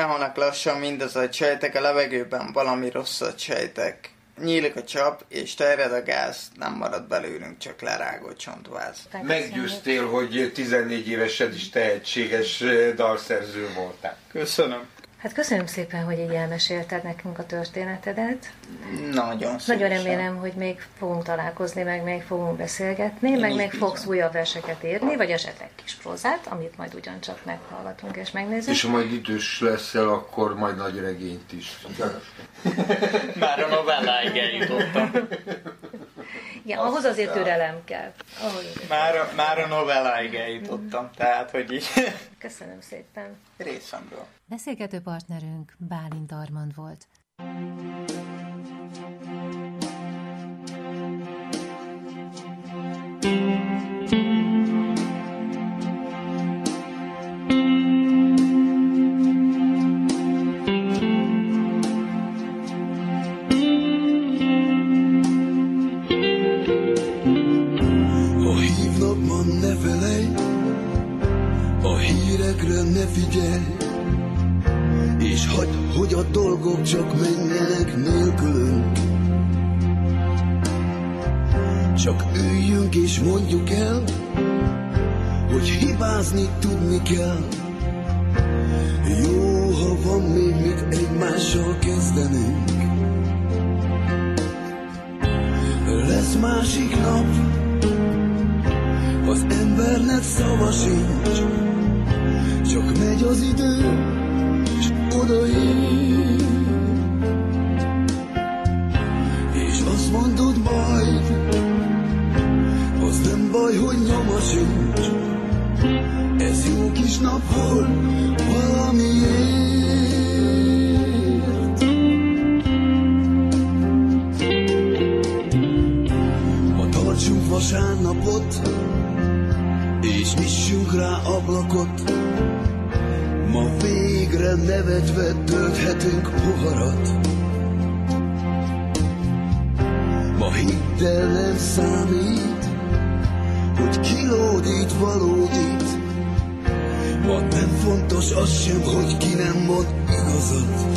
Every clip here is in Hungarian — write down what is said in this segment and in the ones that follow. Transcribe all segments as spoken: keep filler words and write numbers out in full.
elhalnak lassan mindaz a sejtek, a levegőben valami rosszat sejtek. Nyílik a csap, és terjed a gáz, nem marad belőlünk, csak lerágott csontváz. Meggyőztél, hogy tizennégy évesen is tehetséges dalszerző voltál. Köszönöm. Hát köszönöm szépen, hogy így elmesélted nekünk a történetedet. Nagyon szépen. Nagyon remélem, hogy még fogunk találkozni, meg még fogunk beszélgetni, Én meg még bizony. fogsz újabb verseket írni, vagy esetleg kis prózát, amit majd ugyancsak meghallgatunk és megnézünk. És ha majd idős leszel, akkor majd nagy regényt is. Már a novelláig eljutottam. Igen, ahhoz azért türelem kell. Ahhoz azért Már a, már a novelláig eljutottam, tehát hogy így. Köszönöm szépen. Részemről. Beszélgető partnerünk Bálint Armand volt. Ha hívnak, ma ne felejj, a hírekre ne figyelj, és hagyd, hogy a dolgok csak menjenek nélkülünk. Csak üljünk és mondjuk el, hogy hibázni tudni kell. Jó, ha van még mit egymással kezdenünk. Lesz másik nap, az embernek szava sincs, csak megy az idő, és odaír. És azt mondod majd, az nem baj, hogy nyoma sincs. Ez jó kis nap volt valamiért. Ma tartsunk vasárnapot, és nyissunk rá ablakot. Ma végre nevetve tölthetünk poharat. Ma hidd el, nem számít, hogy kilódít valódít. Ma nem fontos az sem, hogy ki nem mond igazat.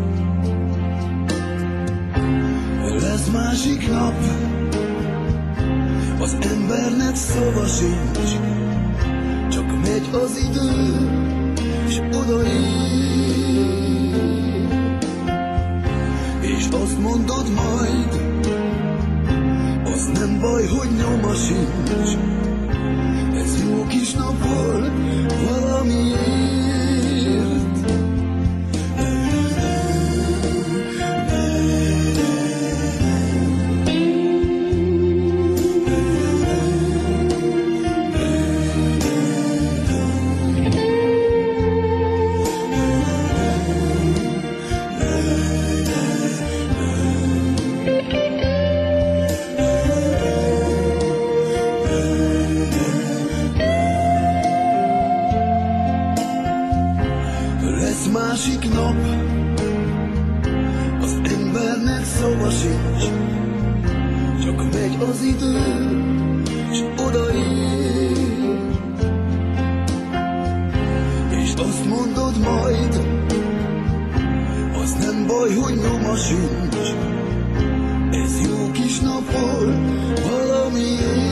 Lesz másik nap, az embernek szava sincs, csak megy az idő, és odaír. És azt mondod majd, az nem baj, hogy nyoma sincs. Ez jó kis nap volt valamiért. Másik nap, az embernek szava sincs, csak megy az idő, és odaír. És azt mondod majd, az nem baj, hogy nyoma sincs. Ez jó kis nap volt valamiért.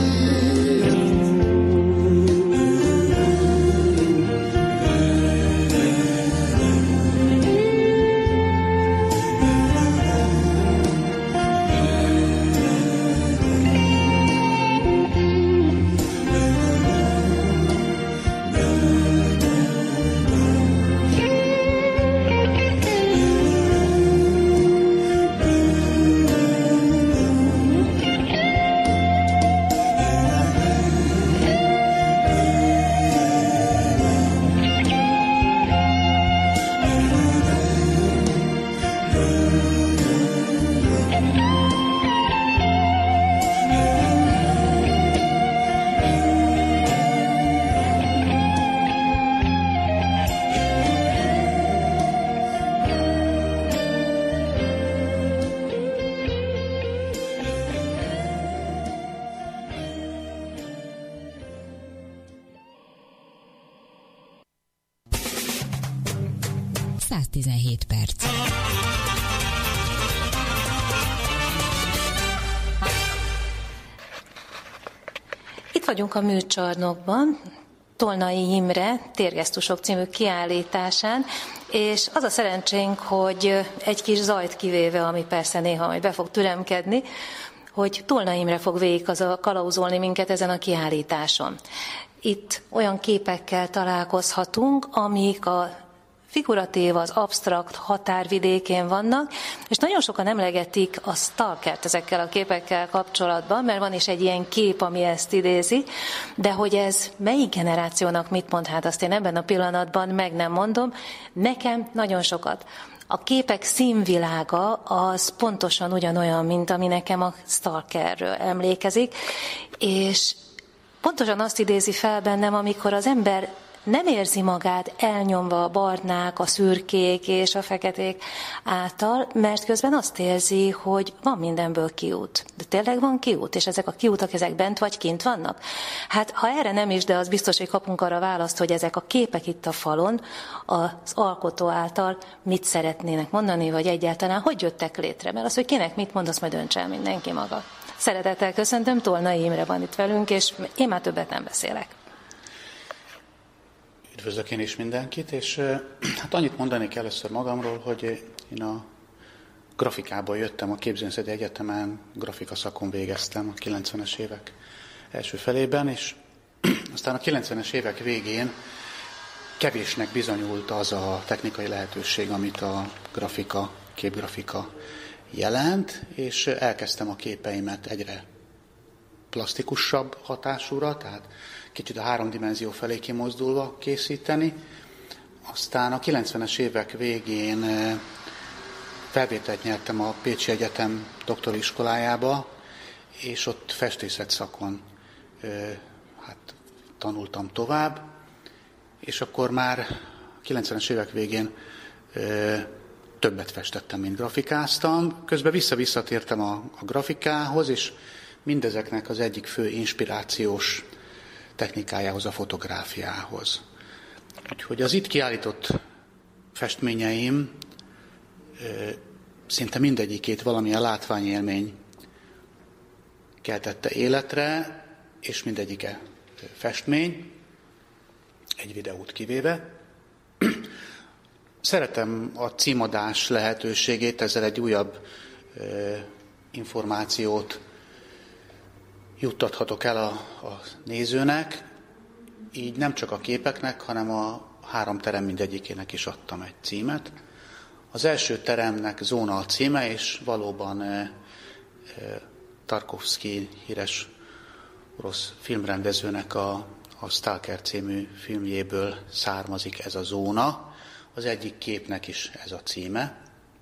száztizenhét perc. Itt vagyunk a műcsarnokban, Tolnai Imre Térgesztusok című kiállításán, és az a szerencsénk, hogy egy kis zajt kivéve, ami persze néha majd be fog türemkedni, hogy Tolnai Imre fog végig az a kalauzolni minket ezen a kiállításon. Itt olyan képekkel találkozhatunk, amik a figuratív, az absztrakt határvidékén vannak, és nagyon sokan emlegetik a stalkert ezekkel a képekkel kapcsolatban, mert van is egy ilyen kép, ami ezt idézi, de hogy ez melyik generációnak mit mond, hát azt én ebben a pillanatban meg nem mondom, nekem nagyon sokat. A képek színvilága az pontosan ugyanolyan, mint ami nekem a stalkerről emlékezik, és pontosan azt idézi fel bennem, amikor az ember nem érzi magát elnyomva a barnák, a szürkék és a feketék által, mert közben azt érzi, hogy van mindenből kiút. De tényleg van kiút, és ezek a kiútak, ezek bent vagy kint vannak? Hát ha erre nem is, de az biztos, hogy kapunk arra választ, hogy ezek a képek itt a falon az alkotó által mit szeretnének mondani, vagy egyáltalán hogy jöttek létre. Mert az, hogy kinek mit mond, azt majd döntse el mindenki maga. Szeretettel köszöntöm, Tolnai Imre van itt velünk, és én már többet nem beszélek. Üdvözlök én is mindenkit, és hát annyit mondanék először magamról, hogy én a grafikából jöttem, a Képzőművészeti Egyetemen grafika szakon végeztem a kilencvenes évek első felében, és aztán a kilencvenes évek végén kevésnek bizonyult az a technikai lehetőség, amit a grafika, képgrafika jelent, és elkezdtem a képeimet egyre plastikusabb hatásúra, tehát kicsit a háromdimenzió felé kimozdulva készíteni. Aztán a kilencvenes évek végén felvételt nyertem a Pécsi Egyetem doktori iskolájába, és ott festészet szakon hát, tanultam tovább, és akkor már a kilencvenes évek végén többet festettem, mint grafikáztam. Közben vissza-visszatértem a, a grafikához, és mindezeknek az egyik fő inspirációs technikájához, a fotográfiához. Úgyhogy az itt kiállított festményeim szinte mindegyikét valamilyen látványélmény keltette életre, és mindegyike festmény, egy videót kivéve. Szeretem a címadás lehetőségét, ezzel egy újabb információt juttathatok el a, a nézőnek, így nem csak a képeknek, hanem a három terem mindegyikének is adtam egy címet. Az első teremnek Zóna a címe, és valóban e, e, Tarkovszky híres orosz filmrendezőnek a, a Stalker című filmjéből származik ez a zóna. Az egyik képnek is ez a címe.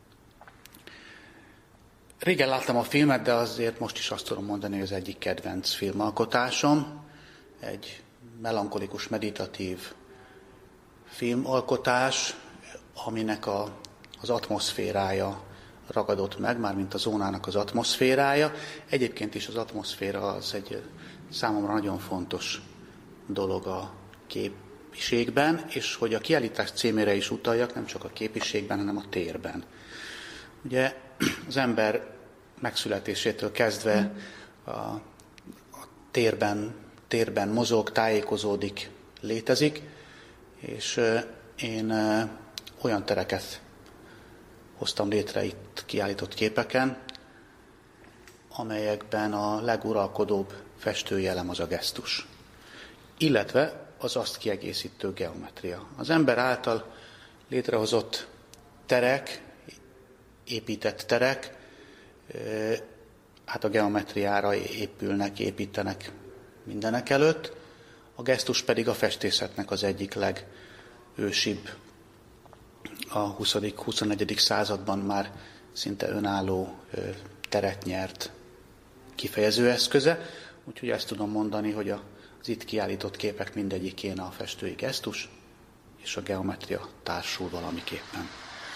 Régen láttam a filmet, de azért most is azt tudom mondani, hogy az egyik kedvenc filmalkotásom. Egy melankolikus, meditatív filmalkotás, aminek a, az atmoszférája ragadott meg, mármint a zónának az atmoszférája. Egyébként is az atmoszféra az egy számomra nagyon fontos dolog a képiségben, és hogy a kiállítás címére is utaljak, nem csak a képiségben, hanem a térben. Ugye az ember megszületésétől kezdve a, a térben, térben mozog, tájékozódik, létezik, és én olyan tereket hoztam létre itt kiállított képeken, amelyekben a leguralkodóbb festőjelem az a gesztus, illetve az azt kiegészítő geometria. Az ember által létrehozott terek, épített terek, hát a geometriára épülnek, építenek mindenek előtt, a gesztus pedig a festészetnek az egyik legősibb, a huszadik-huszonegyedik században már szinte önálló teret nyert kifejező eszköze, úgyhogy ezt tudom mondani, hogy az itt kiállított képek mindegyikén a festői gesztus és a geometria társul valamiképpen.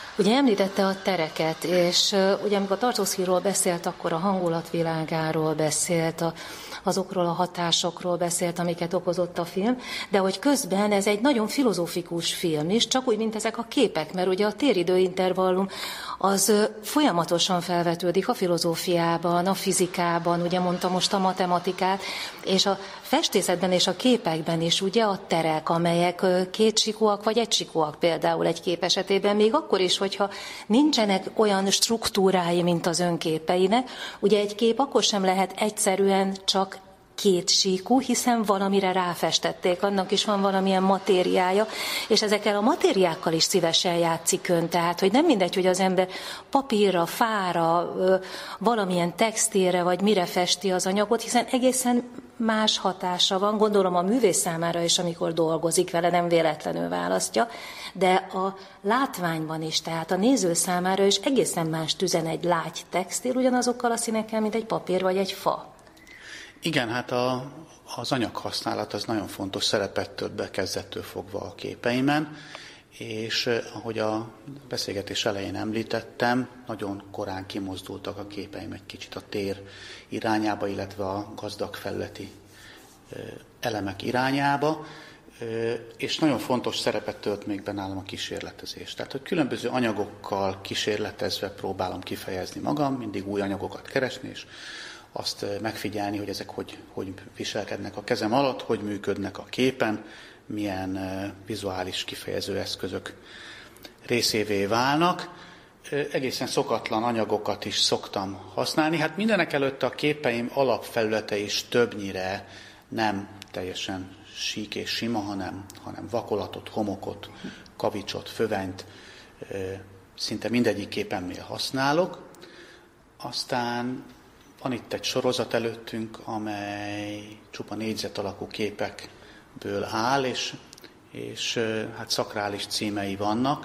Ugye említette a tereket, és uh, ugye amikor Tarkovszkyról beszélt, akkor a hangulatvilágáról beszélt, a, azokról a hatásokról beszélt, amiket okozott a film, de hogy közben ez egy nagyon filozófikus film is, csak úgy, mint ezek a képek, mert ugye a téridőintervallum az uh, folyamatosan felvetődik a filozófiában, a fizikában, ugye mondta most a matematikát, és a festészetben és a képekben is ugye a terek, amelyek uh, kétsikúak vagy egysikúak például egy kép esetében, még akkor is, hogyha nincsenek olyan struktúrái, mint az önképeinek, ugye egy kép akkor sem lehet egyszerűen csak kétsíkú, hiszen valamire ráfestették, annak is van valamilyen matériája, és ezekkel a matériákkal is szívesen játszik ön, tehát, hogy nem mindegy, hogy az ember papírra, fára, valamilyen textilre, vagy mire festi az anyagot, hiszen egészen más hatása van, gondolom a művész számára is, amikor dolgozik vele, nem véletlenül választja, de a látványban is, tehát a néző számára is egészen más üzen egy lágy textil, ugyanazokkal a színekkel, mint egy papír vagy egy fa. Igen, hát a, az anyaghasználat az nagyon fontos szerepet tölt be kezdettől fogva a képeimen, és eh, ahogy a beszélgetés elején említettem, nagyon korán kimozdultak a képeim egy kicsit a tér irányába, illetve a gazdag felületi eh, elemek irányába, eh, és nagyon fontos szerepet tölt még be nálam a kísérletezés. Tehát, hogy különböző anyagokkal kísérletezve próbálom kifejezni magam, mindig új anyagokat keresni, és azt megfigyelni, hogy ezek hogy, hogy viselkednek a kezem alatt, hogy működnek a képen, milyen uh, vizuális kifejező eszközök részévé válnak. Uh, egészen szokatlan anyagokat is szoktam használni. Hát mindenek előtt a képeim alapfelülete is többnyire nem teljesen sík és sima, hanem, hanem vakolatot, homokot, kavicsot, fövenyt uh, szinte mindegyik képemnél használok. Aztán van itt egy sorozat előttünk, amely csupa négyzet alakú képekből áll, és, és hát szakrális címei vannak.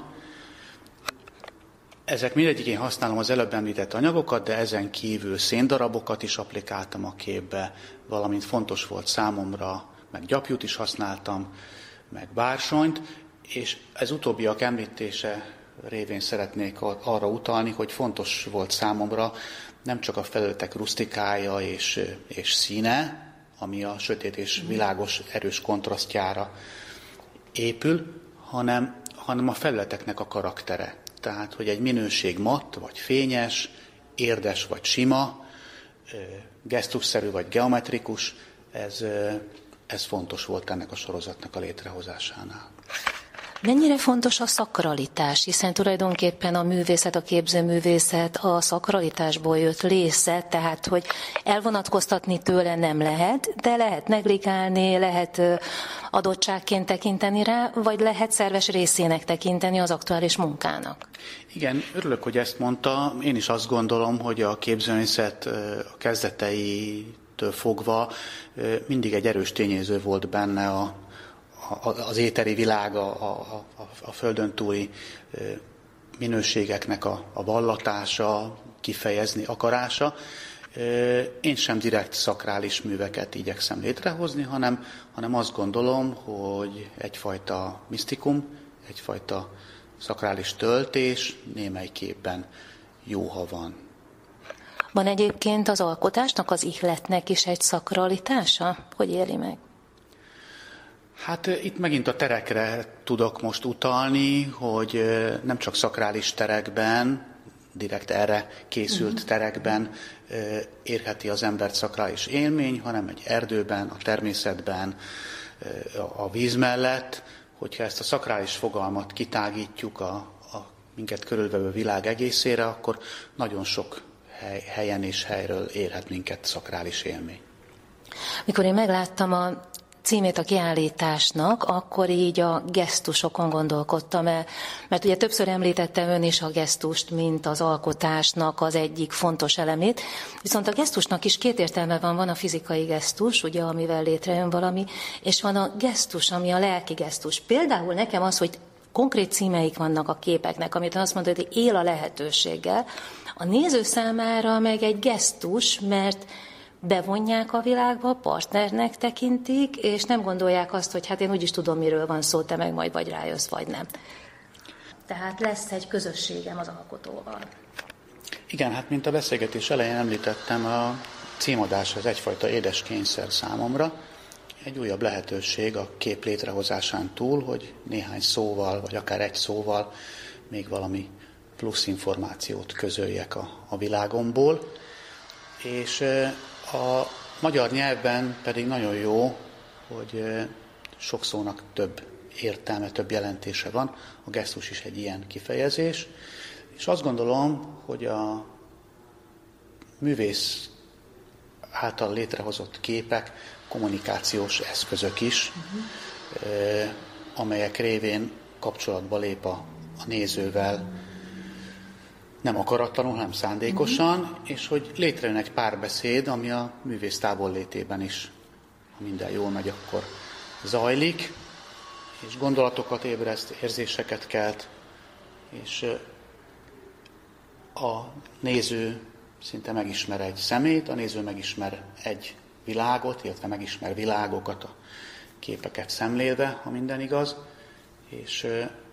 Ezek mindegyikén használom az előbb említett anyagokat, de ezen kívül széndarabokat is applikáltam a képbe, valamint fontos volt számomra, meg gyapjút is használtam, meg bársonyt, és ez utóbbiak említése révén szeretnék arra utalni, hogy fontos volt számomra nem csak a felületek rustikája és, és színe, ami a sötét és világos erős kontrasztjára épül, hanem, hanem a felületeknek a karaktere. Tehát, hogy egy minőség matt vagy fényes, érdes vagy sima, gesztusszerű vagy geometrikus, ez, ez fontos volt ennek a sorozatnak a létrehozásánál. Mennyire fontos a szakralitás, hiszen tulajdonképpen a művészet, a képzőművészet a szakralitásból jött lésze, tehát hogy elvonatkoztatni tőle nem lehet, de lehet negligálni, lehet adottságként tekinteni rá, vagy lehet szerves részének tekinteni az aktuális munkának. Igen, örülök, hogy ezt mondta. Én is azt gondolom, hogy a képzőművészet a kezdeteitől fogva mindig egy erős tényező volt benne a az éteri világ, a, a, a, a földön túli minőségeknek a, a vallatása, kifejezni akarása. Én sem direkt szakrális műveket igyekszem létrehozni, hanem, hanem azt gondolom, hogy egyfajta misztikum, egyfajta szakrális töltés némely képben jó, ha van. Van egyébként az alkotásnak, az ihletnek is egy szakralitása? Hogy éli meg? Hát itt megint a terekre tudok most utalni, hogy nem csak szakrális terekben, direkt erre készült terekben érheti az embert szakrális élmény, hanem egy erdőben, a természetben, a víz mellett, hogyha ezt a szakrális fogalmat kitágítjuk a, a minket körülvevő világ egészére, akkor nagyon sok hely, helyen és helyről érhet minket szakrális élmény. Mikor én megláttam a címét a kiállításnak, akkor így a gesztusokon gondolkodtam el, mert ugye többször említette ön is a gesztust, mint az alkotásnak az egyik fontos elemét, viszont a gesztusnak is két értelme van, van a fizikai gesztus, ugye, amivel létrejön valami, és van a gesztus, ami a lelki gesztus. Például nekem az, hogy konkrét címeik vannak a képeknek, amit azt mondod, hogy él a lehetőséggel, a néző számára meg egy gesztus, mert bevonják a világba, partnernek tekintik, és nem gondolják azt, hogy hát én úgyis tudom, miről van szó, te meg majd vagy rájössz, vagy nem. Tehát lesz egy közösségem az alkotóval. Igen, hát mint a beszélgetés elején említettem, a címadás az egyfajta édes kényszer számomra. Egy újabb lehetőség a kép létrehozásán túl, hogy néhány szóval, vagy akár egy szóval még valami plusz információt közöljek a, a világomból. És a magyar nyelvben pedig nagyon jó, hogy sok szónak több értelme, több jelentése van. A gesztus is egy ilyen kifejezés. És azt gondolom, hogy a művész által létrehozott képek kommunikációs eszközök is, uh-huh. amelyek révén kapcsolatba lép a, a nézővel, nem akaratlanul, hanem szándékosan, uh-huh. és hogy létrejön egy párbeszéd, ami a művész távollétében is, ha minden jól megy, akkor zajlik, és gondolatokat ébreszt, érzéseket kelt, és a néző szinte megismer egy szemét, a néző megismer egy világot, illetve megismer világokat, a képeket szemlélve, ha minden igaz, és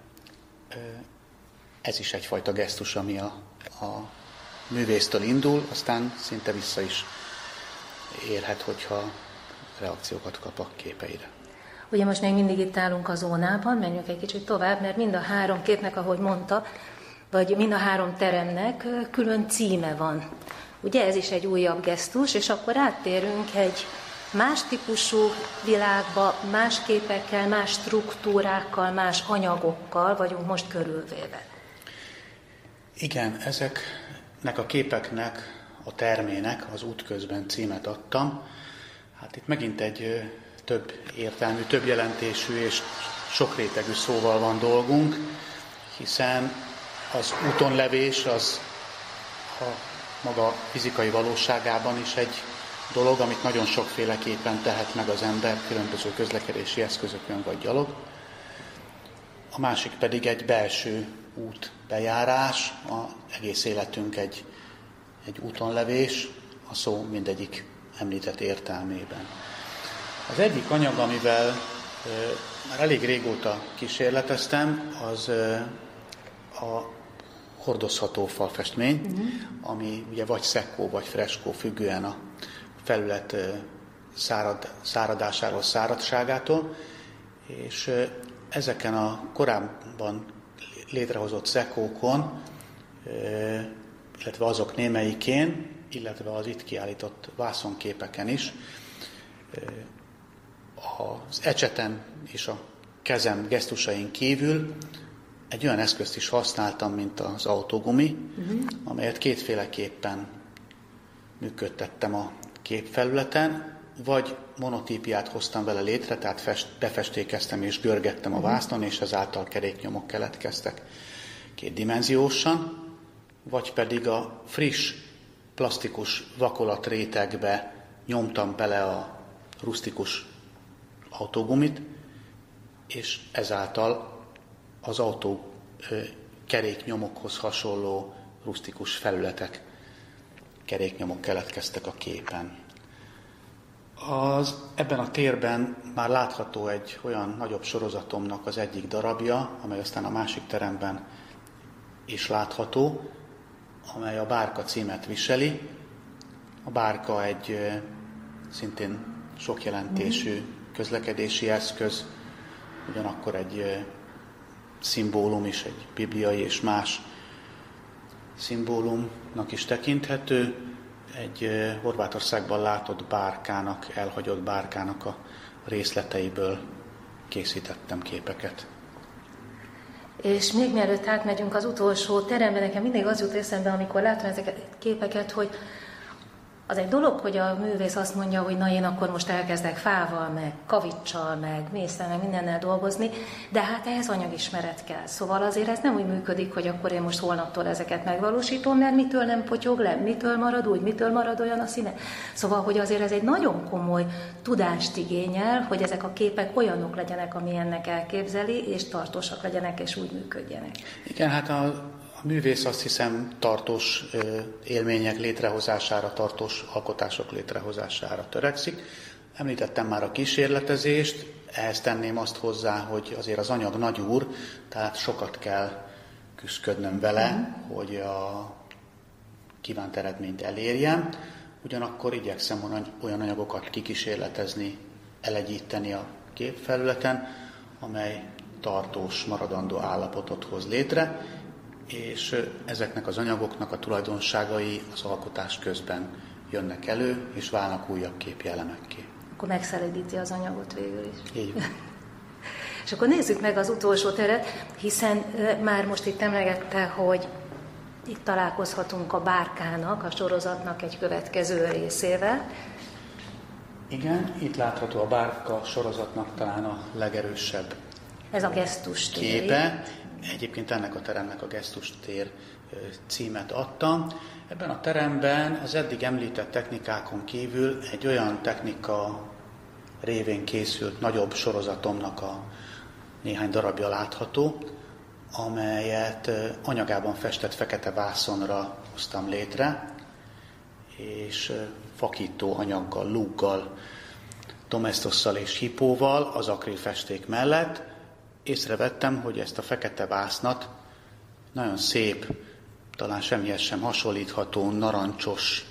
ez is egyfajta gesztus, ami a, a művésztől indul, aztán szinte vissza is érhet, hogyha reakciókat kap a képeire. Ugye most még mindig itt állunk a zónában, menjünk egy kicsit tovább, mert mind a három képnek, ahogy mondta, vagy mind a három teremnek külön címe van. Ugye ez is egy újabb gesztus, és akkor áttérünk egy más típusú világba, más képekkel, más struktúrákkal, más anyagokkal vagyunk most körülvéve. Igen, ezeknek a képeknek, a termének az útközben címet adtam. Hát itt megint egy több értelmű, több jelentésű és sokrétegű szóval van dolgunk, hiszen az útonlevés az a maga fizikai valóságában is egy dolog, amit nagyon sokféleképpen tehet meg az ember, különböző közlekedési eszközökön vagy gyalog. A másik pedig egy belső útbejárás, az egész életünk egy, egy útonlevés, a szó mindegyik említett értelmében. Az egyik anyag, amivel e, már elég régóta kísérleteztem, az e, a hordozható falfestmény, uh-huh. ami ugye vagy szekkó, vagy freskó, függően a felület szárad, száradásáról, száradságától, és ezeken a korábban létrehozott szekkókon, illetve azok némelyikén, illetve az itt kiállított vászonképeken is az ecsetem és a kezem gesztusain kívül egy olyan eszközt is használtam, mint az autógumi, uh-huh. amelyet kétféleképpen működtettem a képfelületen, vagy monotípiát hoztam vele létre, tehát fest, befestékeztem és görgettem a vásznon, és ezáltal keréknyomok keletkeztek kétdimenziósan, vagy pedig a friss, plastikus vakolatrétegbe nyomtam bele a rusztikus autógumit, és ezáltal az autó keréknyomokhoz hasonló rusztikus felületek, keréknyomok keletkeztek a képen. Az, ebben a térben már látható egy olyan nagyobb sorozatomnak az egyik darabja, amely aztán a másik teremben is látható, amely a Bárka címet viseli. A bárka egy szintén sokjelentésű közlekedési eszköz, ugyanakkor egy szimbólum is, egy bibliai és más szimbólumnak is tekinthető. Egy Horvátországban látott bárkának, elhagyott bárkának a részleteiből készítettem képeket. És még mielőtt átmegyünk az utolsó terembe, nekem mindig az jut eszembe, amikor látom ezeket a képeket, hogy az egy dolog, hogy a művész azt mondja, hogy na én akkor most elkezdek fával, meg kavicsal, meg mészsel, meg mindennel dolgozni, de hát ehhez anyagismeret kell. Szóval azért ez nem úgy működik, hogy akkor én most holnaptól ezeket megvalósítom, mert mitől nem potyog le, mitől marad úgy, mitől marad olyan a színe. Szóval, hogy azért ez egy nagyon komoly tudást igényel, hogy ezek a képek olyanok legyenek, amilyennek elképzeli, és tartósak legyenek, és úgy működjenek. Igen, hát a A művész azt hiszem tartós élmények létrehozására, tartós alkotások létrehozására törekszik. Említettem már a kísérletezést, ehhez tenném azt hozzá, hogy azért az anyag nagy úr, tehát sokat kell küszködnöm vele, mm. hogy a kívánt eredményt elérjem. Ugyanakkor igyekszem olyan anyagokat kikísérletezni, elegyíteni a képfelületen, amely tartós, maradandó állapotot hoz létre, és ezeknek az anyagoknak a tulajdonságai az alkotás közben jönnek elő, és válnak újabb képjelemekké. Akkor megszelidíti az anyagot végül is. Így van. És akkor nézzük meg az utolsó teret, hiszen már most itt emlegette, hogy itt találkozhatunk a Bárkának, a sorozatnak egy következő részével. Igen, itt látható a Bárka sorozatnak talán a legerősebb Ez a gesztustér. Képe. Egyébként ennek a teremnek a gesztustér címet adtam. Ebben a teremben az eddig említett technikákon kívül egy olyan technika révén készült nagyobb sorozatomnak a néhány darabja látható, amelyet anyagában festett fekete vászonra hoztam létre, és fakító anyaggal, lúggal, domestosszal és hipóval az akrilfesték mellett észrevettem, hogy ezt a fekete vásznat nagyon szép, talán semmihez sem hasonlítható, narancsos,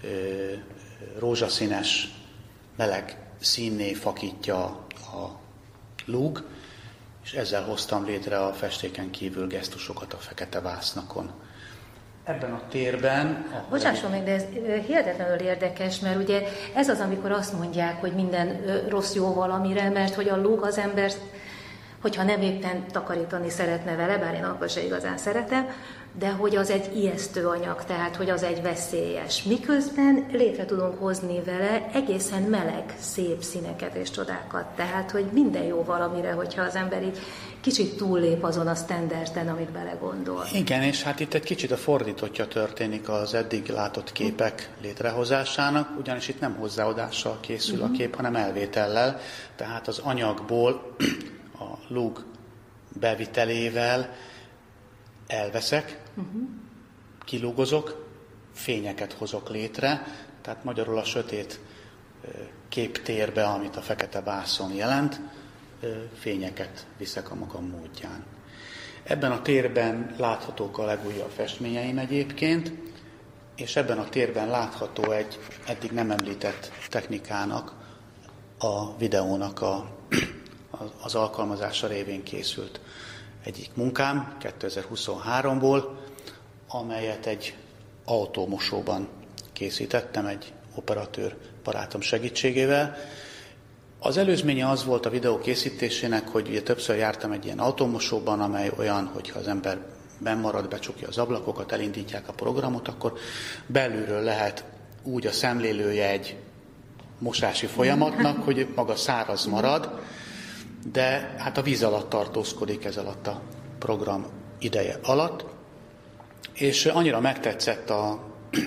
rózsaszínes, meleg színné fakítja a lúg, és ezzel hoztam létre a festéken kívül gesztusokat a fekete vásznakon. Ebben a térben... Ahol... Bocsásson meg, de ez hihetetlenül érdekes, mert ugye ez az, amikor azt mondják, hogy minden rossz jó valamire, mert hogy a lúg az ember, hogyha nem éppen takarítani szeretne vele, bár én akkor se igazán szeretem, de hogy az egy ijesztő anyag, tehát hogy az egy veszélyes. Miközben létre tudunk hozni vele egészen meleg, szép színeket és csodákat. Tehát, hogy minden jó valamire, hogyha az ember így kicsit túllép azon a standarden, amit belegondol. Igen, és hát itt egy kicsit a fordítottja történik az eddig látott képek létrehozásának, ugyanis itt nem hozzáadással készül uh-huh. a kép, hanem elvétellel. Tehát az anyagból a lúg bevitelével elveszek, uh-huh. kilúgozok, fényeket hozok létre, tehát magyarul a sötét képtérbe, amit a fekete vászon jelent, fényeket viszek a magam módján. Ebben a térben láthatók a legújabb festményeim egyébként, és ebben a térben látható egy eddig nem említett technikának, a videónak a, az alkalmazása révén készült egyik munkám kétezer-huszonháromból, amelyet egy autómosóban készítettem egy operatőr barátom segítségével. Az előzménye az volt a videó készítésének, hogy ugye többször jártam egy ilyen autómosóban, amely olyan, hogyha az ember benn marad, becsukja az ablakokat, elindítják a programot, akkor belülről lehet úgy a szemlélője egy mosási folyamatnak, hogy maga száraz marad, de hát a víz alatt tartózkodik ez alatt a program ideje alatt, és annyira megtetszett a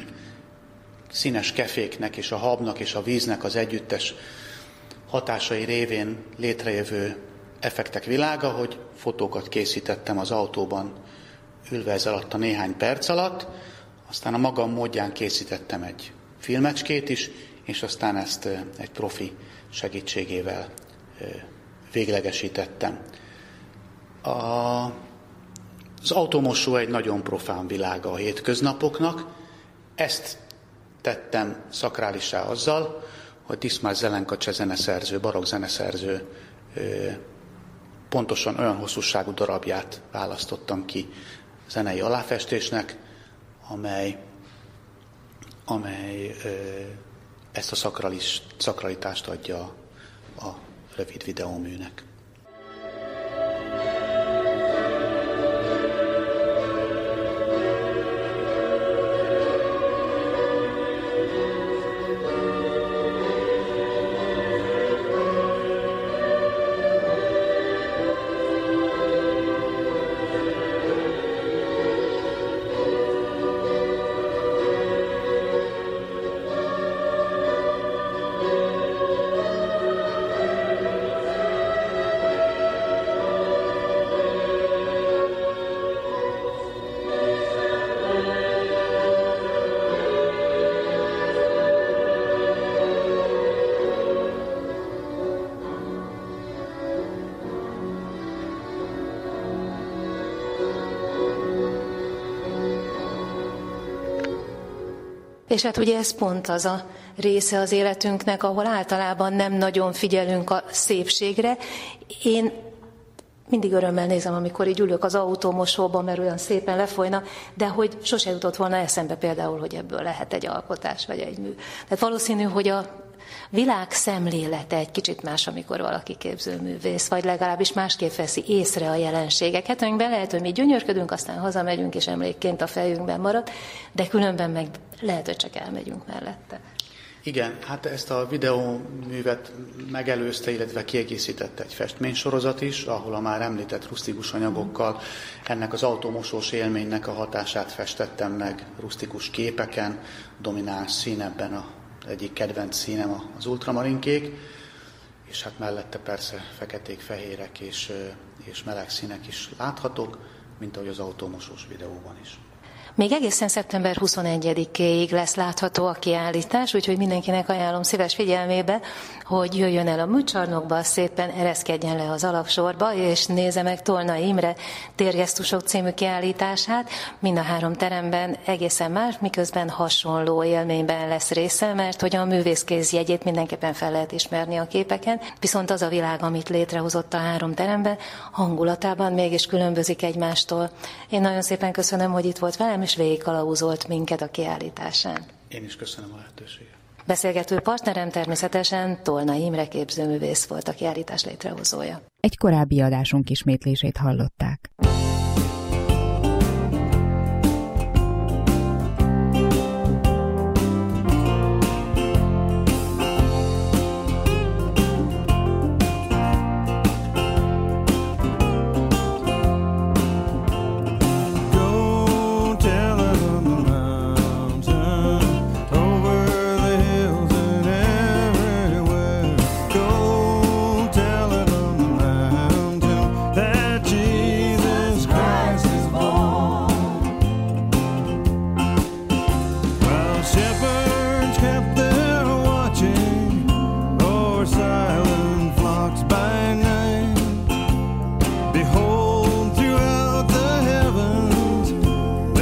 színes keféknek és a habnak és a víznek az együttes hatásai révén létrejövő effektek világa, hogy fotókat készítettem az autóban ülve ez alatt a néhány perc alatt, aztán a magam módján készítettem egy filmecskét is, és aztán ezt egy profi segítségével véglegesítettem. A, az autómosó egy nagyon profán világa a hétköznapoknak. Ezt tettem szakrálissá azzal, hogy Diszmár Zelenka cseh zeneszerző, barokk zeneszerző pontosan olyan hosszúságú darabját választottam ki zenei aláfestésnek, amely, amely ezt a szakralis, szakralitást adja a rövid videóműnek. És hát ugye ez pont az a része az életünknek, ahol általában nem nagyon figyelünk a szépségre. Én mindig örömmel nézem, amikor így ülök az autómosóban, mert olyan szépen lefolyna, de hogy sose jutott volna eszembe például, hogy ebből lehet egy alkotás vagy egy mű. Tehát valószínű, hogy a világ szemlélete egy kicsit más, amikor valaki képzőművész, vagy legalábbis másképp veszi észre a jelenségeket, amikben lehet, hogy mi gyönyörködünk, aztán hazamegyünk, és emlékként a fejünkben marad, de különben meg lehet, hogy csak elmegyünk mellette. Igen, hát ezt a videóművet megelőzte, illetve kiegészítette egy festménysorozat is, ahol a már említett rusztikus anyagokkal ennek az autómosós élménynek a hatását festettem meg rusztikus képeken, domináns szín ebben a egyik kedvenc színem az ultramarinkék, és hát mellette persze feketék, fehérek és, és meleg színek is láthatók, mint ahogy az autómosós videóban is. Még egészen szeptember huszonegyedikéig lesz látható a kiállítás, úgyhogy mindenkinek ajánlom szíves figyelmébe, hogy jöjjön el a műcsarnokba, szépen ereszkedjen le az alapsorba, és nézze meg Tolnai Imre Térgesztusok című kiállítását. Mind a három teremben egészen más, miközben hasonló élményben lesz része, mert hogy a művészkéz jegyét mindenképpen fel lehet ismerni a képeken, viszont az a világ, amit létrehozott a három teremben, hangulatában mégis különbözik egymástól. Én nagyon szépen köszönöm, hogy itt volt velem, és végigkalauzolt minket a kiállításán. Én is köszönöm a lehetőséget. Beszélgető partnerem természetesen Tolnai Imre képzőművész volt, a kiállítás létrehozója. Egy korábbi adásunk ismétlését hallották. Behold